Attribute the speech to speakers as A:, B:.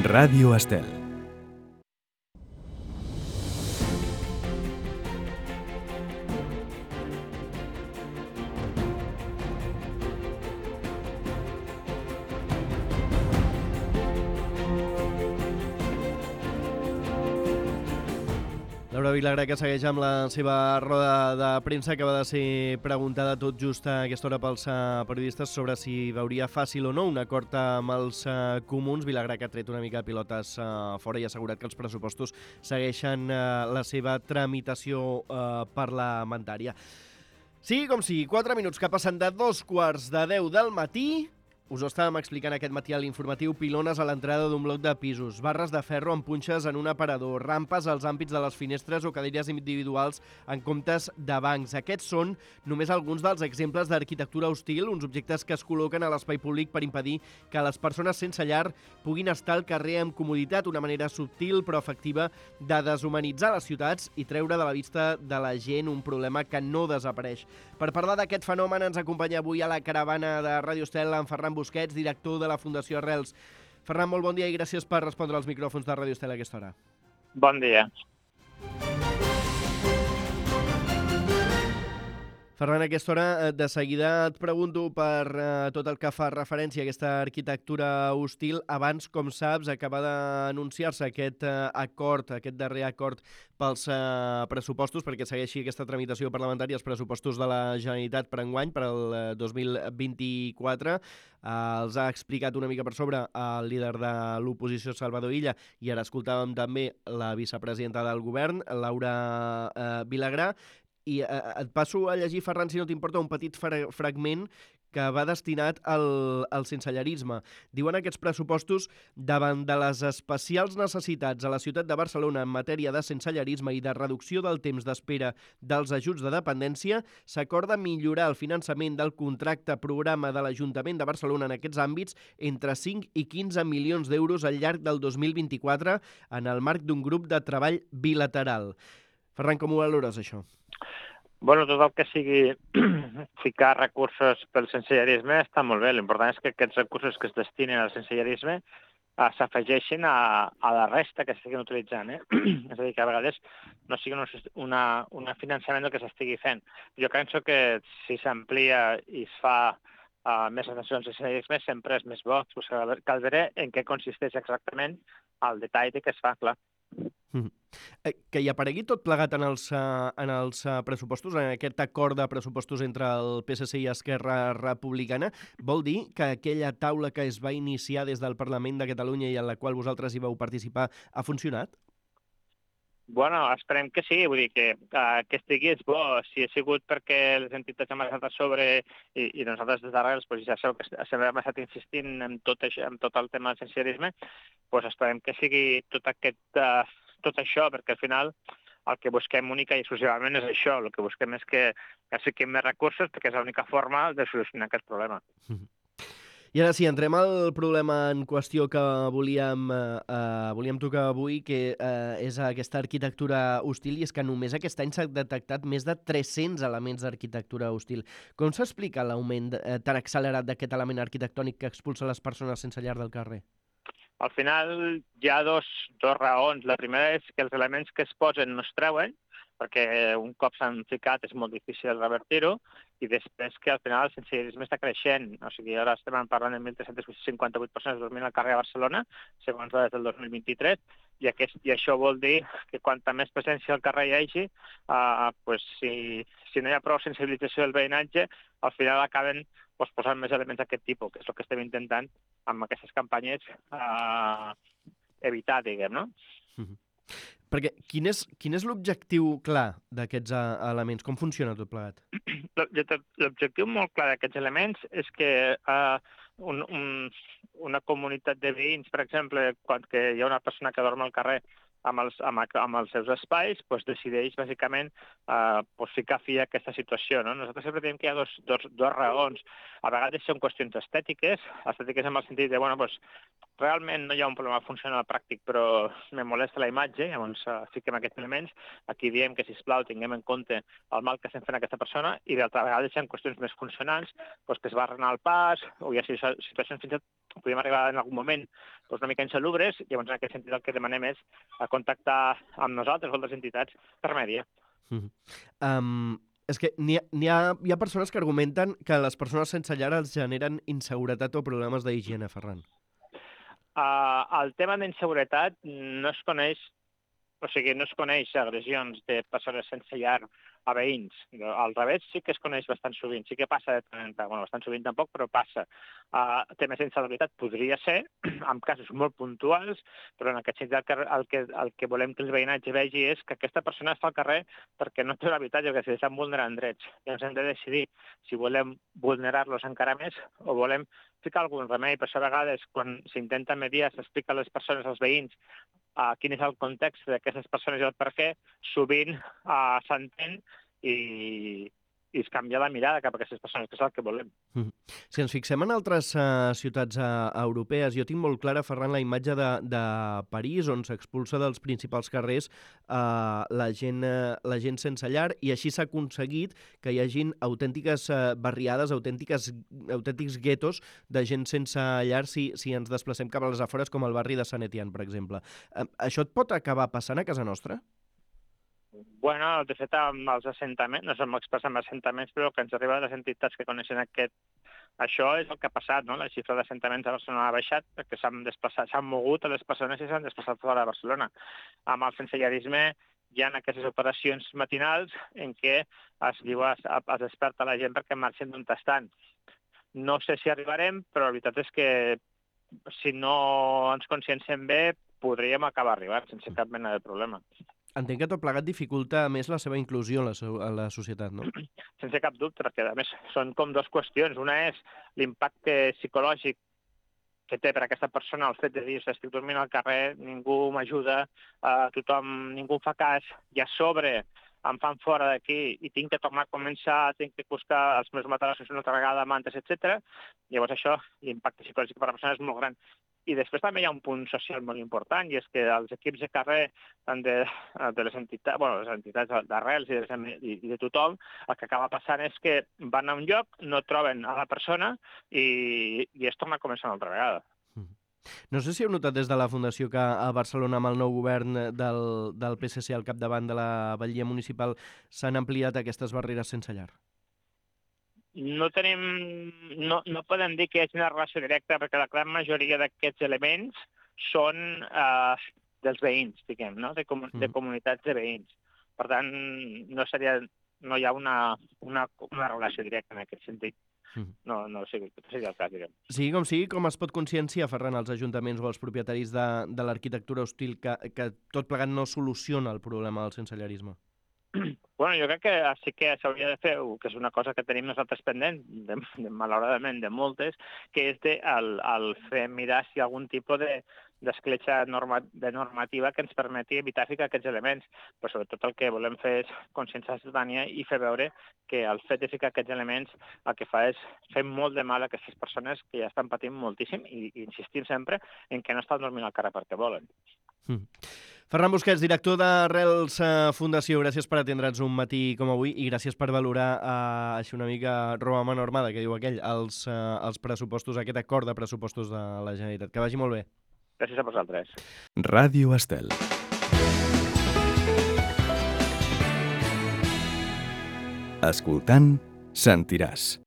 A: Ràdio Estel.
B: Laura Vilagrà, que segueix amb la seva roda de premsa, que va de ser preguntada tot just a aquesta hora pels periodistes sobre si veuria fàcil o no un acord amb els comuns. Vilagrà, que ha tret una mica de pilotes fora i ha assegurat que els pressupostos segueixen la seva tramitació parlamentària. Sí, com sí, 4 minuts que passen de 9:45 del matí. Us ho estàvem explicant aquest matí a l'informatiu. Pilones a l'entrada d'un bloc de pisos, barres de ferro amb punxes en un aparador, rampes als ampits de les finestres o cadires individuals en comptes de bancs. Aquests són només alguns dels exemples d'arquitectura hostil, uns objectes que es col·loquen a l'espai públic per impedir que les persones sense llar puguin estar al carrer amb comoditat, una manera subtil però efectiva de deshumanitzar les ciutats i treure de la vista de la gent un problema que no desapareix. Per parlar d'aquest fenomen ens acompanya avui a la caravana de Ràdio Estel en Ferran Busquets, director de la Fundació Arrels. Ferran, molt bon dia i gràcies per respondre als micròfons de Ràdio Estel a aquesta hora.
C: Bon dia.
B: Ferran, a aquesta hora de seguida et pregunto per tot el que fa referència a aquesta arquitectura hostil. Abans, com saps, acaba d'anunciar-se aquest acord, aquest darrer acord pels pressupostos, perquè segueixi aquesta tramitació parlamentària, els pressupostos de la Generalitat per enguany, per al 2024. Els ha explicat una mica per sobre el líder de l'oposició, Salvador Illa, i ara escoltàvem també la vicepresidenta del govern, Laura Vilagrà. I et passo a llegir, Ferran, si no t'importa, un petit fragment que va destinat al sensellarisme. Diuen aquests pressupostos: davant de les especials necessitats a la ciutat de Barcelona en matèria de sensellarisme i de reducció del temps d'espera dels ajuts de dependència, s'acorda millorar el finançament del contracte programa de l'Ajuntament de Barcelona en aquests àmbits entre 5 i 15 milions d'euros al llarg del 2024 en el marc d'un grup de treball bilateral. Ferran, com ho valores, això?
C: Bueno, tot el que sigui ficar recursos pel sensellarisme està molt bé. L'important és que aquests recursos que es destinen al sensellarisme s'afegeixin a la resta que s'estiguin utilitzant. És a dir, que a vegades no sigui un finançament del que s'estigui fent. Jo penso que si s'amplia i es fa més atenció al sensellarisme sempre és més bo. Cal veure en què consisteix exactament el detall de què es fa, clar.
B: Que hi aparegui tot plegat en els pressupostos, en aquest acord de pressupostos entre el PSC i Esquerra Republicana, vol dir que aquella taula que es va iniciar des del Parlament de Catalunya i en la qual vosaltres hi vau participar ha funcionat?
C: Bueno, esperem que sí, vull dir que estigui és bo. Si ha sigut perquè les entitats hem estat a sobre i nosaltres des d'Arrels ja sabeu que sempre hem estat insistint en tot el tema del sensellarisme, doncs esperem que sigui tot això, perquè al final el que busquem única i exclusivament és això. El que busquem és que fiquem més recursos perquè és l'única forma de solucionar aquest problema.
B: I ara sí, entrem al problema en qüestió que volíem tocar avui, que és aquesta arquitectura hostil, i és que només aquest any s'ha detectat més de 300 elements d'arquitectura hostil. Com s'explica l'augment tan accelerat d'aquest element arquitectònic que expulsa les persones sense llar del carrer?
C: Al final hi ha dos raons. La primera és que els elements que es posen no es treuen, perquè un cop s'han ficat és molt difícil revertir-ho, i després que al final el sensellarisme està creixent. O sigui, ara estem parlant de 1.358 persones dormint al carrer a Barcelona, segons dades del 2023, i això vol dir que quanta més presència al carrer hi hagi, si no hi ha prou sensibilització del veïnatge, al final acaben posant més elements d'aquest tipus, que és el que estem intentant amb aquestes campanyes evitar, diguem, no?
B: Perquè quin és l'objectiu clar d'aquests elements? Com funciona tot plegat?
C: L'objectiu molt clar d'aquests elements és que una comunitat de veïns, per exemple, quan hi ha una persona que dorm al carrer amb els seus espais, decideix bàsicament ficar fi a aquesta situació. Nosaltres sempre diem que hi ha dos raons. A vegades són qüestions estètiques en el sentit de, realment no hi ha un problema funcional pràctic, però me molesta la imatge, llavors fiquem aquests elements. Aquí diem que, sisplau, tinguem en compte el mal que estem fent a aquesta persona, i d'altra vegada hi ha qüestions més funcionals, que es va arrenar el pas, o hi ha situacions fins i tot podem arribar en algun moment una mica insalubres, llavors en aquest sentit el que demanem és contactar amb nosaltres o altres entitats per mediar.
B: És que hi ha persones que argumenten que les persones sense llar els generen inseguretat o problemes d'higiene, Ferran.
C: El tema d'inseguretat no es coneix, o sigui, no es coneix agressions de persones sense llar a veïns. Al revés, sí que es coneix bastant sovint, sí que passa, bastant sovint tampoc, però passa. Temes d'insalubritat podria ser, en casos molt puntuals, però en aquest sentit el que volem que el veïnatge vegi és que aquesta persona està al carrer perquè no té un habitatge, que s'estan vulnerant drets. Llavors hem de decidir si volem vulnerar-los encara més o volem ficar algun remei. Per això a vegades, quan s'intenta mediar, s'explica a les persones, als veïns, quin és el context d'aquestes persones i el per què, sovint s'entén i es canvia la mirada cap a aquestes persones, que és el que volem.
B: Si ens fixem en altres ciutats europees, jo tinc molt clara, Ferran, la imatge de París, on s'expulsa dels principals carrers la gent sense llar, i així s'ha aconseguit que hi hagin autèntiques barriades, autèntics guetos de gent sense llar si ens desplacem cap a les afores, com el barri de Saint-Étienne, per exemple. Això et pot acabar passant a casa nostra?
C: Bueno, de fet, amb els assentaments, no som experts en assentaments, però el que ens arriba de les entitats que coneixen això és el que ha passat, no? La xifra d'assentaments a Barcelona ha baixat perquè s'han mogut a les persones i s'han desplaçat fora de Barcelona. Amb el sensellarisme hi ha aquestes operacions matinals en què es desperta la gent perquè marxin d'on estan. No sé si arribarem, però la veritat és que si no ens conscienciem bé, podríem acabar arribant sense cap mena de problema.
B: Entenc que tot plegat dificulta més la seva inclusió en la societat, no?
C: Sense cap dubte, perquè a més són com dues qüestions. Una és l'impacte psicològic que té per a aquesta persona el fet de dir estic dormint al carrer, ningú m'ajuda, ningú fa cas, i a sobre em fan fora d'aquí i tinc que tornar a començar, tinc que buscar els meus matarassos una altra vegada, mantes, etc. Llavors això, l'impacte psicològic per a la persona és molt gran. I després també hi ha un punt social molt important, i és que els equips de carrer, tant de les entitats d'arrels i de tothom, el que acaba passant és que van a un lloc, no troben a la persona i es torna a començar una altra vegada.
B: No sé si heu notat des de la Fundació que a Barcelona, amb el nou govern del PSC al capdavant de la batllia municipal, s'han ampliat aquestes barreres sense llar.
C: No podem dir que hi hagi una relació directa, perquè la gran majoria d'aquests elements són dels veïns, diguem, no? De comunitats de veïns. Per tant, no hi ha una relació directa en aquest sentit. No seria el cas, diguem.
B: Sigui, com es pot conscienciar, Ferran, als ajuntaments o als propietaris de l'arquitectura hostil que tot plegat no soluciona el problema del sensellarisme?
C: Bueno, jo crec que sí que s'hauria de fer, que és una cosa que tenim nosaltres pendent, malauradament de moltes, que és el fer mirar si hi ha algun tipus d'escletxa de normativa que ens permeti evitar ficar aquests elements. Però sobretot el que volem fer és conscienciar la ciutadania i fer veure que el fet de ficar aquests elements el que fa és fer molt de mal a aquestes persones que ja estan patint moltíssim i insistim sempre en que no estan dormint al carrer perquè volen.
B: Ferran Busquets, director d'Arrels Fundació, gràcies per atendre'ns un matí com avui i gràcies per valorar així una mica roba mano armada, que diu aquell, els pressupostos, aquest acord de pressupostos de la Generalitat. Que vagi molt bé.
C: Gràcies a vosaltres.
A: Ràdio Estel. Escoltant, sentiràs.